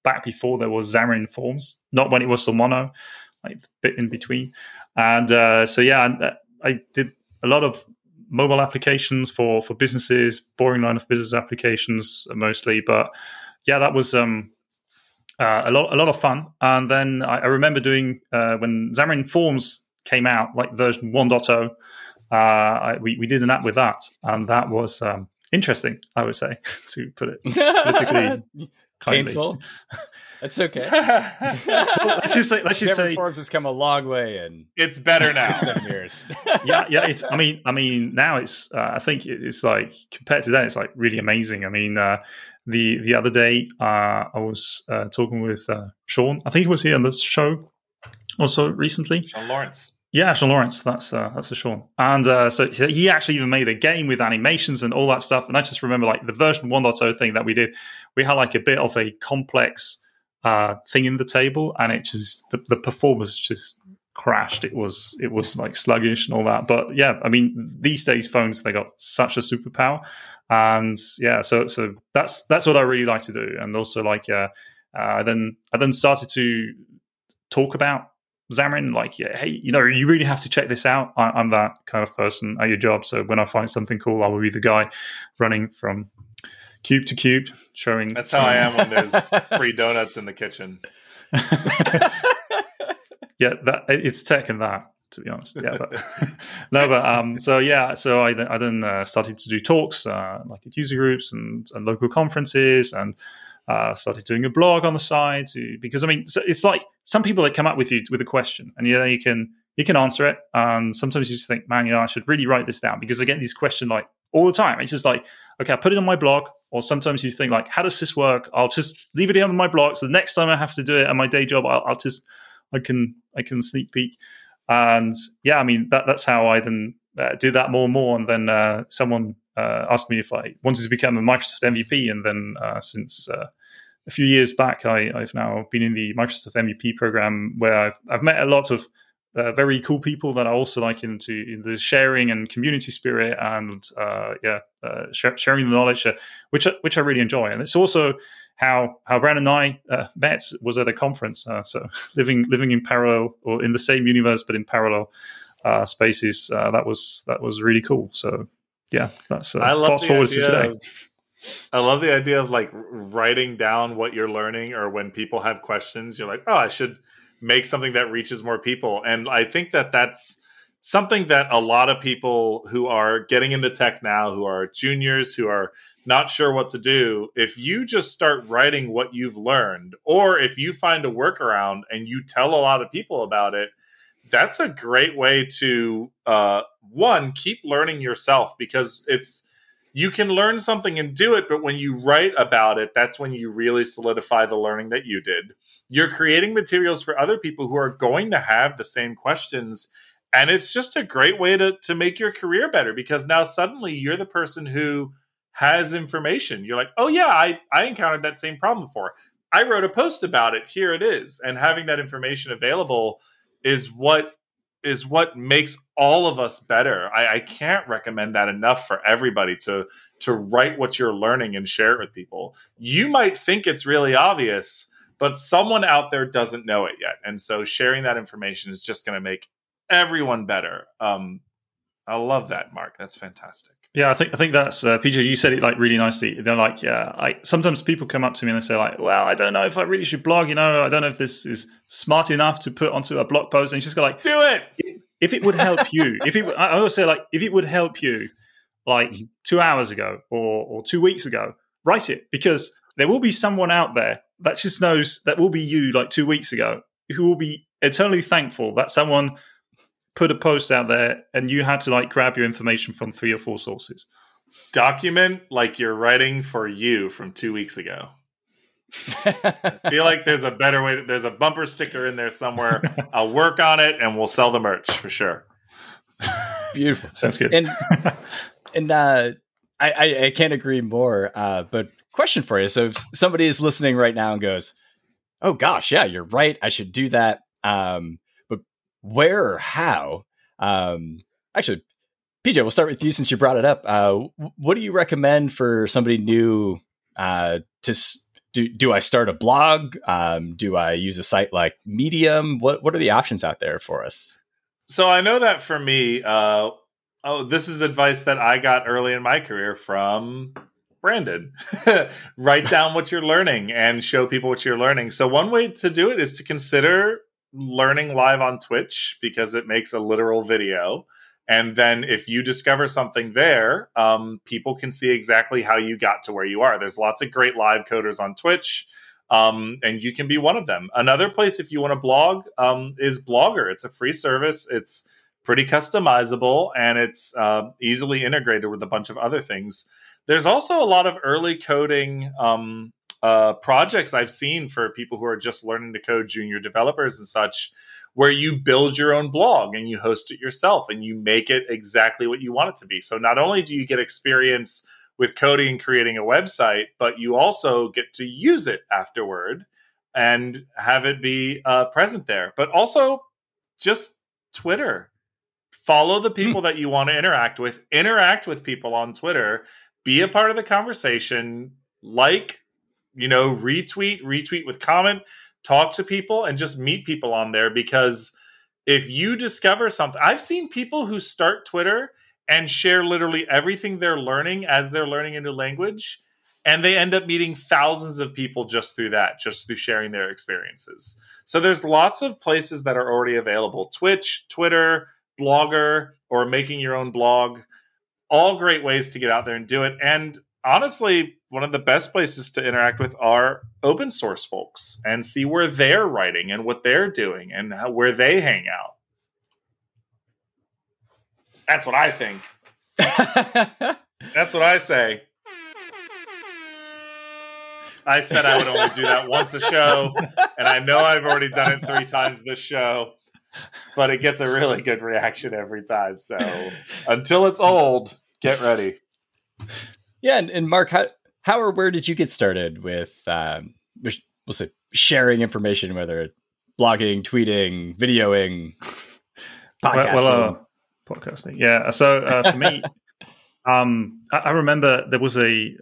S3: back before there was Xamarin Forms, not when it was still Mono, like a bit in between. And I did a lot of mobile applications for businesses, boring line of business applications mostly. But yeah, that was a lot of fun. And then I remember doing when Xamarin Forms came out, like version 1.0, we did an app with that, and that was interesting, I would say, to put it politically
S1: painful. That's okay.
S3: let's just say
S1: Forms has come a long way, and
S2: it's better now.
S1: 7 years.
S3: yeah. It's. I mean, now it's. I think it's like compared to that, it's like really amazing. I mean, the other day I was talking with Sean. I think he was here on this show also recently.
S2: Sean Lawrence.
S3: Yeah, Sean Lawrence. That's a Sean. And so he actually even made a game with animations and all that stuff. And I just remember like the version 1.0 thing that we did. We had like a bit of a complex thing in the table, and it just the performance just crashed. It was like sluggish and all that. But yeah, I mean, these days phones, they got such a superpower, and yeah, so that's what I really like to do. And also like I then started to talk about Xamarin, like, yeah, hey, you really have to check this out. I'm that kind of person at your job. So when I find something cool, I will be the guy running from cube to cube, showing.
S2: That's how I am when there's free donuts in the kitchen.
S3: Yeah, it's tech and that, to be honest. Yeah, but so I then started to do talks like at user groups and local conferences, and started doing a blog on the side because I mean, it's like some people that come up with you with a question, and you can answer it, and sometimes you just think, man, I should really write this down, because I get these questions like all the time. It's just like, okay, I put it on my blog. Or sometimes you think like, how does this work? I'll just leave it on my blog, so the next time I have to do it at my day job, I can sneak peek. And yeah, I mean, that's how I then did that more and more. And then someone asked me if I wanted to become a Microsoft MVP. And then since a few years back, I've now been in the Microsoft MVP program, where I've met a lot of very cool people that are also like in the sharing and community spirit, and sharing the knowledge, which I really enjoy. And it's also how Brandon and I met, was at a conference. So living in parallel, or in the same universe but in parallel spaces. That was really cool. So yeah, that's fast forward to today.
S2: I love the idea of like writing down what you're learning, or when people have questions, you're like, oh, I should make something that reaches more people. And I think that that's something that a lot of people who are getting into tech now, who are juniors, who are not sure what to do, if you just start writing what you've learned, or if you find a workaround and you tell a lot of people about it, that's a great way to, one, keep learning yourself, because you can learn something and do it, but when you write about it, that's when you really solidify the learning that you did. You're creating materials for other people who are going to have the same questions. And it's just a great way to make your career better, because now suddenly you're the person who has information. You're like, oh yeah, I encountered that same problem before. I wrote a post about it. Here it is. And having that information available is what makes all of us better. I can't recommend that enough for everybody to write what you're learning and share it with people. You might think it's really obvious, but someone out there doesn't know it yet. And so sharing that information is just going to make everyone better. I love that, Mark. That's fantastic.
S3: Yeah, I think that's PJ. You said it like really nicely. They're like, yeah. Sometimes people come up to me and they say like, well, I don't know if I really should blog. I don't know if this is smart enough to put onto a blog post. And you just go like,
S2: do it.
S3: If it would help you, I always say like, if it would help you, like 2 hours ago or 2 weeks ago, write it, because there will be someone out there that just knows that will be you like 2 weeks ago, who will be eternally thankful that someone put a post out there and you had to like grab your information from 3 or 4 sources.
S2: Document like you're writing for you from 2 weeks ago. I feel like there's a better way. There's a bumper sticker in there somewhere. I'll work on it and we'll sell the merch for sure.
S1: Beautiful.
S3: Sounds good.
S1: And I can't agree more. But question for you. So if somebody is listening right now and goes, oh gosh, yeah, you're right, I should do that. But where or how? Actually, PJ, we'll start with you since you brought it up. What do you recommend for somebody new to do I start a blog? Do I use a site like Medium? What are the options out there for us?
S2: So I know that for me, this is advice that I got early in my career from Brandon. Write down what you're learning and show people what you're learning. So one way to do it is to consider learning live on Twitch, because it makes a literal video. And then if you discover something there, people can see exactly how you got to where you are. There's lots of great live coders on Twitch, and you can be one of them. Another place, if you want to blog, is Blogger. It's a free service. It's pretty customizable, and it's easily integrated with a bunch of other things. There's also a lot of early coding projects I've seen for people who are just learning to code, junior developers and such, where you build your own blog and you host it yourself and you make it exactly what you want it to be. So not only do you get experience with coding and creating a website, but you also get to use it afterward and have it be present there. But also just Twitter. Follow the people that you want to interact with. Interact with people on Twitter. Be a part of the conversation. Retweet with comment. Talk to people and just meet people on there, because if you discover something, I've seen people who start Twitter and share literally everything they're learning as they're learning a new language, and they end up meeting thousands of people just through sharing their experiences. So there's lots of places that are already available: Twitch, Twitter, Blogger, or making your own blog. All great ways to get out there and do it. And honestly, one of the best places to interact with are open source folks and see where they're writing and what they're doing and where they hang out. That's what I think. That's what I say. I said I would only do that once a show, and I know I've already done it 3 times this show, but it gets a really good reaction every time. So until it's old, get ready.
S1: Yeah, and Mark, how or where did you get started with, we'll say, sharing information, whether it's blogging, tweeting, videoing, podcasting?
S3: Podcasting, yeah. So for me, I remember there was I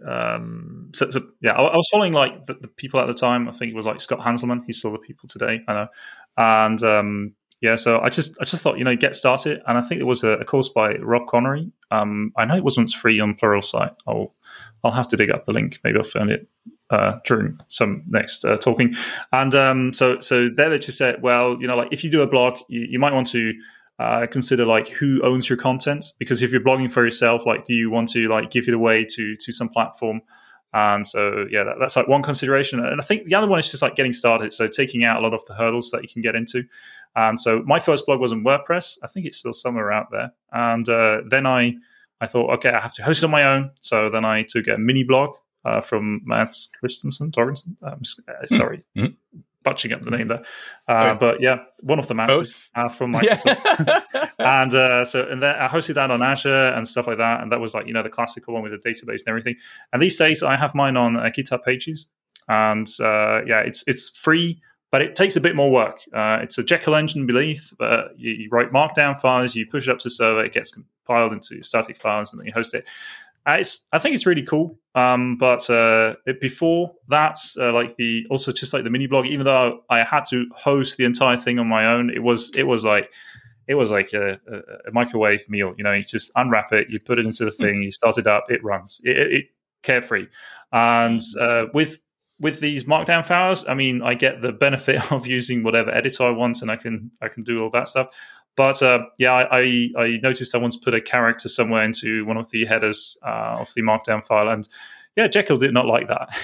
S3: was following like the people at the time. I think it was like Scott Hanselman. He's still the people today, I know. And so I just thought, get started. And I think there was a course by Rob Connery. I know it wasn't free on Pluralsight. I'll have to dig up the link. Maybe I'll find it during some next talking. And so there they just said, well, like if you do a blog, you might want to consider like who owns your content, because if you're blogging for yourself, like do you want to like give it away to some platform? And so, that's like one consideration. And I think the other one is just like getting started. So taking out a lot of the hurdles that you can get into. And so my first blog was on WordPress. I think it's still somewhere out there. And then I thought, okay, I have to host it on my own. So then I took a mini blog from Mads Torgensen. Sorry. Mm-hmm. Butching up the name there, but one of the Mats from Microsoft, and then I hosted that on Azure and stuff like that, and that was like the classical one with the database and everything. And these days I have mine on GitHub Pages, and it's free, but it takes a bit more work. It's a Jekyll engine beneath, but you write Markdown files, you push it up to the server, it gets compiled into static files, and then you host it. I think it's really cool. But before that, like the mini blog, even though I had to host the entire thing on my own, it was like a microwave meal. You just unwrap it, you put it into the thing, you start it up, it runs. It carefree. And with these Markdown files, I mean, I get the benefit of using whatever editor I want, and I can do all that stuff. But I noticed I once put a character somewhere into one of the headers of the Markdown file, and Jekyll did not like that.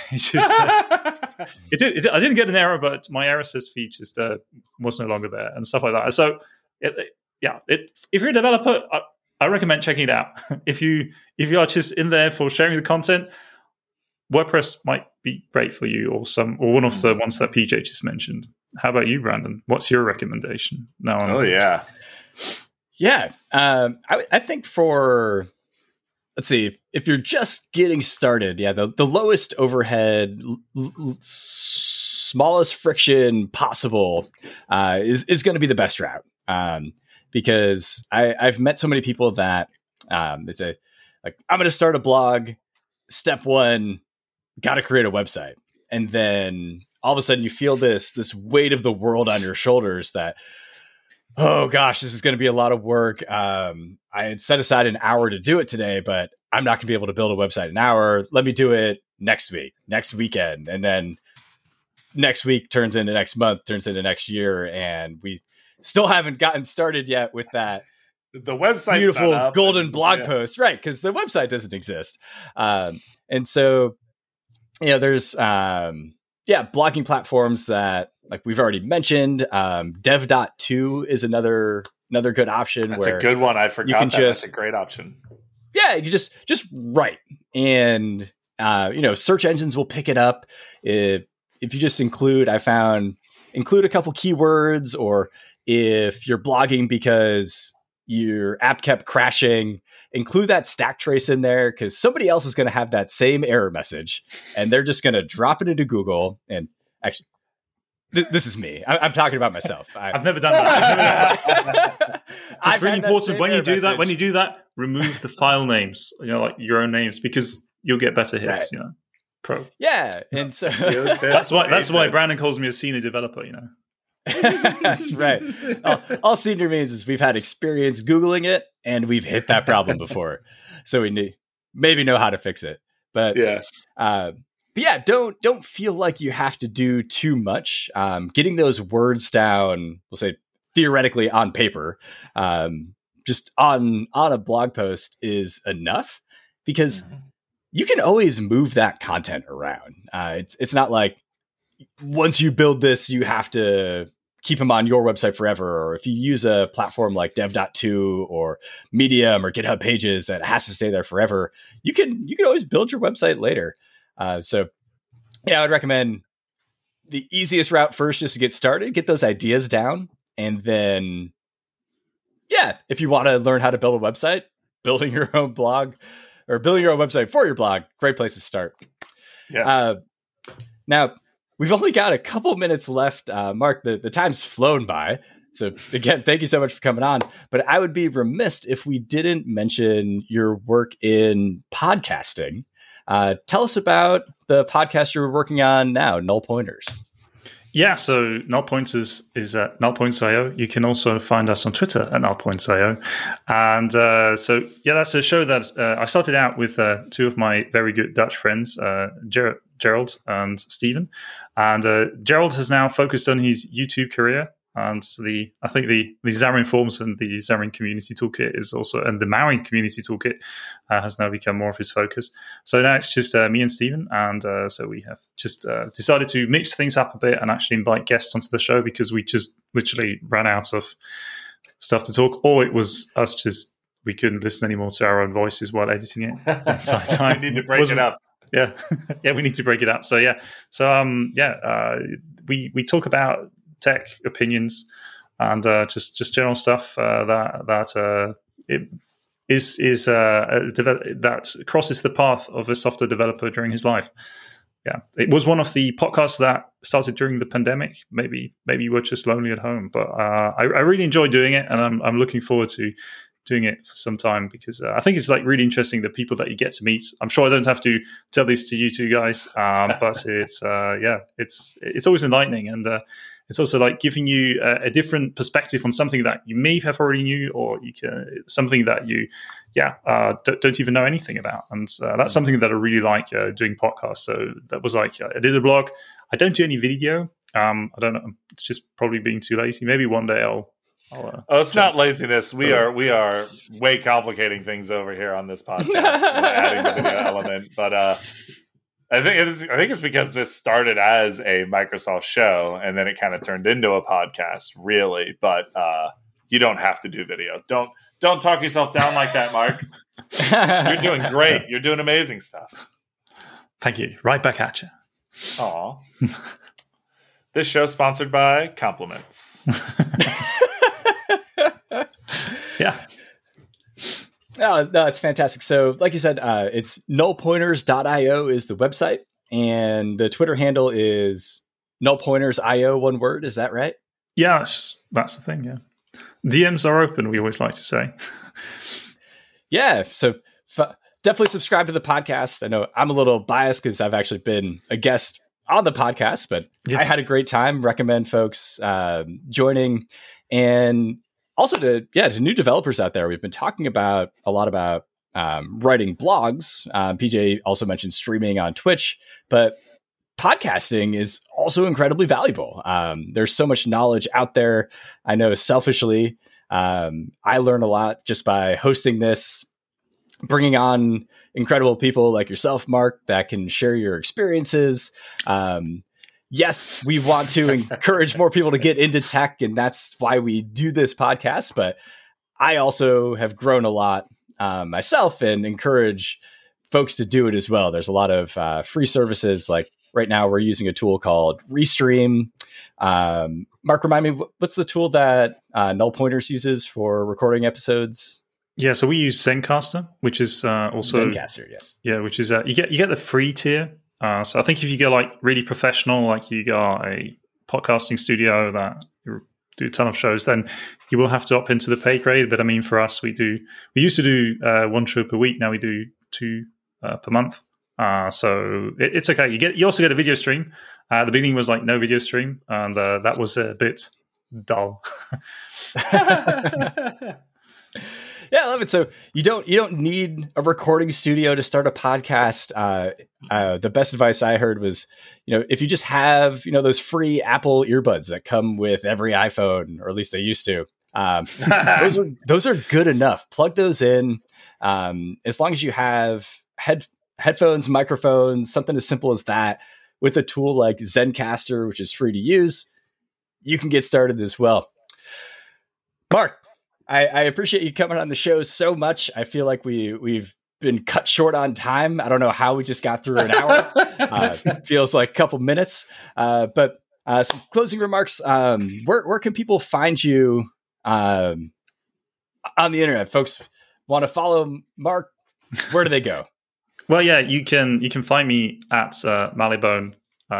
S3: I didn't get an error, but my RSS feed just was no longer there and stuff like that. So if you're a developer, I recommend checking it out. If you are just in there for sharing the content, WordPress might be great for you, or one of the ones that PJ just mentioned. How about you, Brandon? What's your recommendation?
S2: I
S1: think for, let's see, if you're just getting started, the lowest overhead, smallest friction possible is going to be the best route. Because I've met so many people that they say, like, I'm going to start a blog. Step 1, got to create a website. and then all of a sudden you feel this weight of the world on your shoulders that, oh gosh, this is going to be a lot of work. I had set aside an hour to do it today, but I'm not going to be able to build a website in an hour. Let me do it next weekend. And then next week turns into next month, turns into next year. And we still haven't gotten started yet with that.
S2: The website,
S1: beautiful golden blog post, right? Because the website doesn't exist. And so, there's, blogging platforms that, like we've already mentioned. Dev.to is another good option.
S2: That's a good one. I forgot that's a great option.
S1: Yeah, you just write, and search engines will pick it up if you just include a couple keywords, or if you're blogging because your app kept crashing, include that stack trace in there, because somebody else is going to have that same error message, and they're just going to drop it into Google. And actually, this is me. I'm talking about myself.
S3: I've never done that. It's really important when you do that. When you do that, remove the file names. Like your own names, because you'll get better hits.
S1: Right.
S3: Pro.
S1: Yeah, and so
S3: that's why Brandon calls me a senior developer.
S1: That's right. All senior means is we've had experience Googling it, and we've hit that problem before, so we maybe know how to fix it. But don't feel like you have to do too much. Getting those words down, we'll say theoretically on paper, just on a blog post is enough, because you can always move that content around. It's not like once you build this, you have to keep them on your website forever. Or if you use a platform like Dev.to or Medium or GitHub Pages that has to stay there forever, you can always build your website later. I would recommend the easiest route first, just to get started, get those ideas down. And then, if you want to learn how to build a website, building your own blog or building your own website for your blog, great place to start.
S2: Yeah.
S1: Now, we've only got a couple minutes left. Mark, the time's flown by. So again, thank you so much for coming on. But I would be remiss if we didn't mention your work in podcasting. Tell us about the podcast you're working on now, Null Pointers.
S3: Yeah, so Null Pointers is at nullpoints.io. You can also find us on Twitter at nullpoints.io. And that's a show that I started out with two of my very good Dutch friends, Gerald and Steven. And Gerald has now focused on his YouTube career. And I think the Xamarin Forms and the Xamarin Community Toolkit is also, and the Marin Community Toolkit has now become more of his focus. So now it's just me and Steven, and so we have just decided to mix things up a bit and actually invite guests onto the show, because we just literally ran out of stuff to talk, or it was us we couldn't listen anymore to our own voices while editing it the entire time.
S2: We need to break it up.
S3: Yeah, we need to break it up. So we talk about tech opinions and just general stuff that crosses the path of a software developer during his life. Yeah, it was one of the podcasts that started during the pandemic. Maybe you were just lonely at home, but I really enjoy doing it, and I'm looking forward to doing it for some time, because I think it's really interesting, the people that you get to meet. I'm sure I don't have to tell this to you two guys, but it's always enlightening, and it's also giving you a different perspective on something that you may have already knew, or something that you don't even know anything about. And that's something that I really like doing podcasts. So that was I did a blog. I don't do any video. I don't know. I'm just probably being too lazy. Maybe one day I'll
S2: it's not laziness. We are way complicating things over here on this podcast, adding the video element. But I think it's because this started as a Microsoft show, and then it kind of turned into a podcast, really. But you don't have to do video. Don't talk yourself down like that, Mark. You're doing great. You're doing amazing stuff.
S3: Thank you. Right back at you.
S2: Aw. This show sponsored by Compliments.
S3: Yeah.
S1: No, it's fantastic. So, like you said, it's nullpointers.io is the website, and the Twitter handle is nullpointers.io, one word. Is that right?
S3: Yeah, that's the thing. Yeah, DMs are open. We always like to say.
S1: Yeah. So definitely subscribe to the podcast. I know I'm a little biased because I've actually been a guest on the podcast, but I had a great time. Recommend folks joining, and also to new developers out there. We've been talking a lot about writing blogs. PJ also mentioned streaming on Twitch, but podcasting is also incredibly valuable. There's so much knowledge out there. I know selfishly, I learn a lot just by hosting this, bringing on incredible people like yourself, Mark, that can share your experiences. Yes, we want to encourage more people to get into tech, and that's why we do this podcast. But I also have grown a lot myself and encourage folks to do it as well. There's a lot of free services. Like right now, we're using a tool called Restream. Mark, remind me, what's the tool that Null Pointers uses for recording episodes?
S3: Yeah, so we use Zencastr, which is also
S1: Zencastr, yes.
S3: Yeah, which is you get the free tier. So I think if you go like really professional, like you got a podcasting studio that you do a ton of shows, then you will have to opt into the pay grade. But I mean, for us, we used to do one show per week. Now we do 2 per month. So it's okay. You also get a video stream. The beginning was like no video stream, and that was a bit dull.
S1: Yeah, I love it. So you don't need a recording studio to start a podcast. The best advice I heard was, if you just have, those free Apple earbuds that come with every iPhone, or at least they used to, those are good enough. Plug those in. As long as you have headphones, microphones, something as simple as that, with a tool like Zencastr, which is free to use, you can get started as well. Mark, I appreciate you coming on the show so much. I feel like we've been cut short on time. I don't know how we just got through an hour. Feels like a couple minutes. But some closing remarks. Where can people find you on the internet? Folks want to follow Mark. Where do they go?
S3: Well, yeah, you can find me at Malibone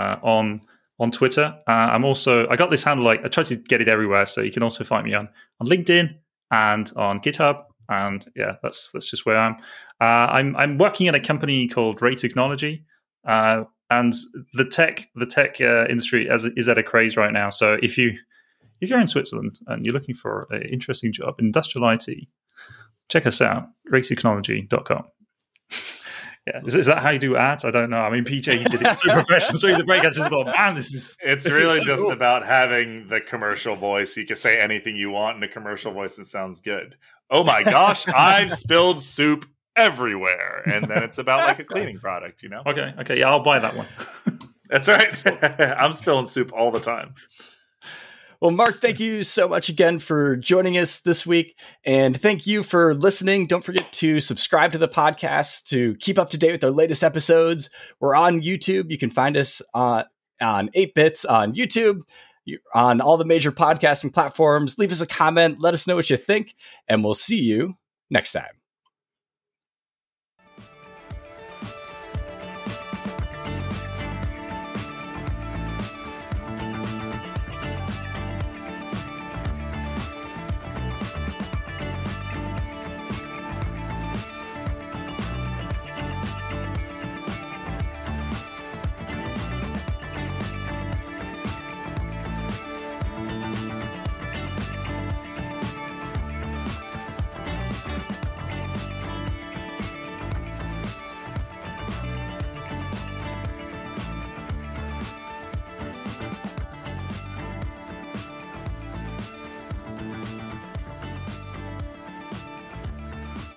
S3: on Twitter. I got this handle. I try to get it everywhere, so you can also find me on LinkedIn and on GitHub. And yeah, that's just where I am. I'm working at a company called Ray Technology, and the tech industry is at a craze right now. So if you're in Switzerland and you're looking for an interesting job in industrial IT, check us out, raytechnology.com. Yeah. Is that how you do ads? I don't know. I mean, PJ, he did it so professional during the break. I just thought, man, it's
S2: really
S3: so
S2: just
S3: cool.
S2: about having the commercial voice. You can say anything you want in a commercial voice and sounds good. Oh my gosh, I've spilled soup everywhere. And then it's about like a cleaning product,
S3: Okay. Yeah, I'll buy that one.
S2: That's right. I'm spilling soup all the time.
S1: Well, Mark, thank you so much again for joining us this week. And thank you for listening. Don't forget to subscribe to the podcast to keep up to date with our latest episodes. We're on YouTube. You can find us on 8bits on YouTube, on all the major podcasting platforms. Leave us a comment. Let us know what you think. And we'll see you next time.